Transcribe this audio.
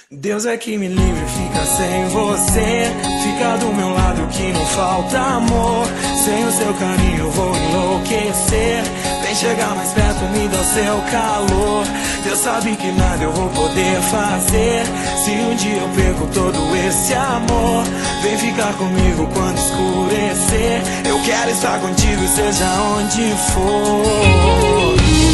Deus é que me livre, fica sem você. Fica do meu lado que não falta amor. Sem o seu carinho eu vou enlouquecer. Vem chegar mais perto, me dá o seu calor. Deus sabe que nada eu vou poder fazer. Se um dia eu perco todo esse amor, vem ficar comigo quando escurecer. Eu quero estar contigo seja onde for.